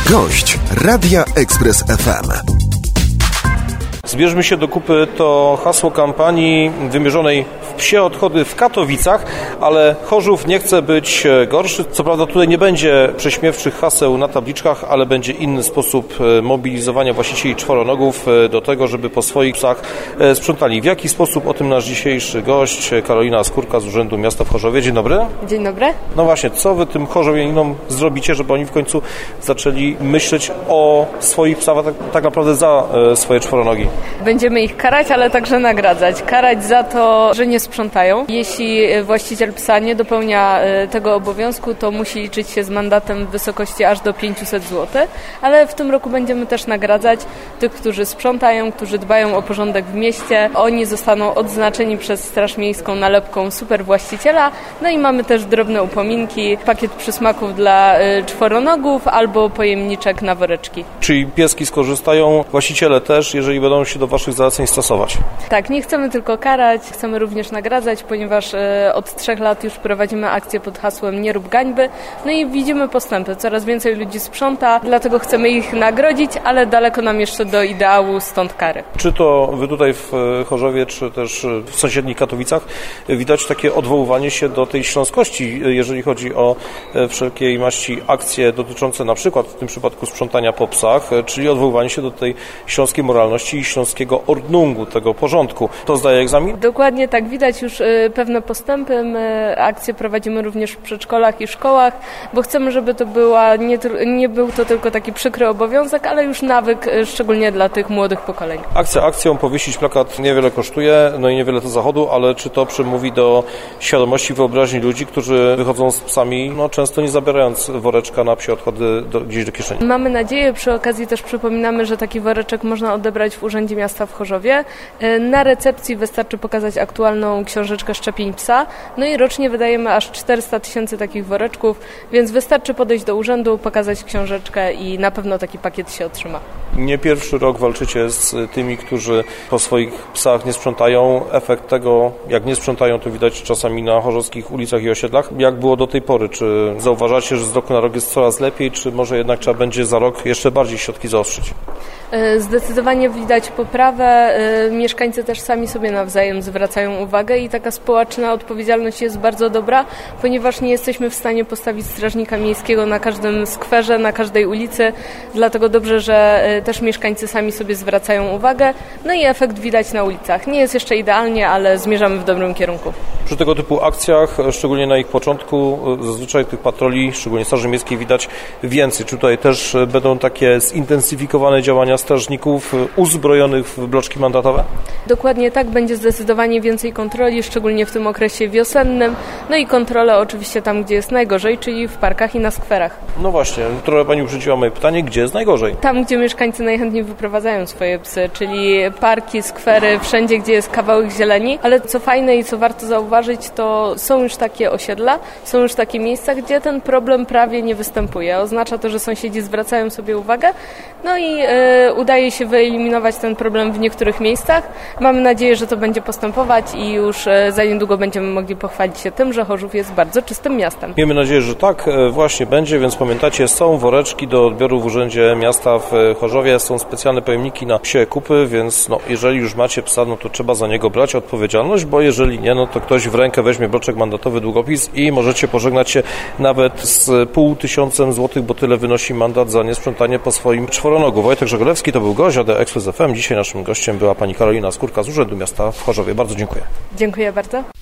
Gość Radia Express FM. Zbierzmy się do kupy to hasło kampanii wymierzonej w psie odchody w Katowicach, ale Chorzów nie chce być gorszy. Co prawda tutaj nie będzie prześmiewczych haseł na tabliczkach, ale będzie inny sposób mobilizowania właścicieli czworonogów do tego, żeby po swoich psach sprzątali. W jaki sposób? O tym nasz dzisiejszy gość, Karolina Skórka z Urzędu Miasta w Chorzowie. Dzień dobry. Dzień dobry. No właśnie, co wy tym chorzowianinom zrobicie, żeby oni w końcu zaczęli myśleć o swoich psach tak naprawdę za swoje czworonogi? Będziemy ich karać, ale także nagradzać. Karać za to, że nie sprzątają. Jeśli właściciel psa nie dopełnia tego obowiązku, to musi liczyć się z mandatem w wysokości aż do 500 zł. Ale w tym roku będziemy też nagradzać tych, którzy sprzątają, którzy dbają o porządek w mieście. Oni zostaną odznaczeni przez Straż Miejską nalepką super właściciela. No i mamy też drobne upominki, pakiet przysmaków dla czworonogów albo pojemniczek na woreczki. Czyli pieski skorzystają, właściciele też, jeżeli będą się do waszych zaleceń stosować. Tak, nie chcemy tylko karać, chcemy również nagradzać, ponieważ od 3 lat już prowadzimy akcję pod hasłem Nie rób gańby. No i widzimy postępy. Coraz więcej ludzi sprząta, dlatego chcemy ich nagrodzić, ale daleko nam jeszcze do ideału, stąd kary. Czy to wy tutaj w Chorzowie, czy też w sąsiednich Katowicach widać takie odwoływanie się do tej śląskości, jeżeli chodzi o wszelkiej maści akcje dotyczące na przykład w tym przypadku sprzątania po psach, czyli odwoływanie się do tej śląskiej moralności i śląskiego ordnungu, tego porządku. To zdaje egzamin? Dokładnie tak, widać już pewne postępy. My akcje prowadzimy również w przedszkolach i szkołach, bo chcemy, żeby to nie był to tylko taki przykry obowiązek, ale już nawyk, szczególnie dla tych młodych pokoleń. Akcją powiesić plakat niewiele kosztuje, no i niewiele to zachodu, ale czy to przemówi do świadomości, wyobraźni ludzi, którzy wychodzą z psami, no często nie zabierając woreczka na psie odchody gdzieś do kieszeni? Mamy nadzieję, przy okazji też przypominamy, że taki woreczek można odebrać w Urzędzie Miasta w Chorzowie. Na recepcji wystarczy pokazać aktualną książeczkę szczepień psa, no i rocznie wydajemy aż 400 000 takich woreczków, więc wystarczy podejść do urzędu, pokazać książeczkę i na pewno taki pakiet się otrzyma. Nie pierwszy rok walczycie z tymi, którzy po swoich psach nie sprzątają. Efekt tego, jak nie sprzątają, to widać czasami na chorzowskich ulicach i osiedlach. Jak było do tej pory? Czy zauważacie, że z roku na rok jest coraz lepiej, czy może jednak trzeba będzie za rok jeszcze bardziej środki zaostrzyć? Zdecydowanie widać poprawę. Mieszkańcy też sami sobie nawzajem zwracają uwagę i taka społeczna odpowiedzialność jest bardzo dobra, ponieważ nie jesteśmy w stanie postawić strażnika miejskiego na każdym skwerze, na każdej ulicy, dlatego dobrze, że też mieszkańcy sami sobie zwracają uwagę, no i efekt widać na ulicach. Nie jest jeszcze idealnie, ale zmierzamy w dobrym kierunku. Przy tego typu akcjach, szczególnie na ich początku, zazwyczaj tych patroli, szczególnie Straży Miejskiej, widać więcej. Czy tutaj też będą takie zintensyfikowane działania strażników uzbrojonych w bloczki mandatowe? Dokładnie tak, będzie zdecydowanie więcej kontroli, szczególnie w tym okresie wiosennym. No i kontrole oczywiście tam, gdzie jest najgorzej, czyli w parkach i na skwerach. No właśnie, trochę Pani uprzedziła moje pytanie, gdzie jest najgorzej? Tam, gdzie mieszkańcy najchętniej wyprowadzają swoje psy, czyli parki, skwery, wszędzie, gdzie jest kawałek zieleni. Ale co fajne i co warto zauważyć, to są już takie osiedla, są już takie miejsca, gdzie ten problem prawie nie występuje. Oznacza to, że sąsiedzi zwracają sobie uwagę, no i udaje się wyeliminować ten problem w niektórych miejscach. Mamy nadzieję, że to będzie postępować i już za niedługo będziemy mogli pochwalić się tym, że Chorzów jest bardzo czystym miastem. Miejmy nadzieję, że tak właśnie będzie, więc pamiętajcie, są woreczki do odbioru w Urzędzie Miasta w Chorzowie, są specjalne pojemniki na psie kupy, więc jeżeli już macie psa, no to trzeba za niego brać odpowiedzialność, bo jeżeli nie, no to ktoś w rękę weźmie bloczek mandatowy, długopis i możecie pożegnać się nawet z 500 złotych, bo tyle wynosi mandat za niesprzątanie po swoim czworonogu. Wojtek Żeglewski to był gość Radia Express FM. Dzisiaj naszym gościem była pani Karolina Skórka z Urzędu Miasta w Chorzowie. Bardzo dziękuję. Dziękuję bardzo.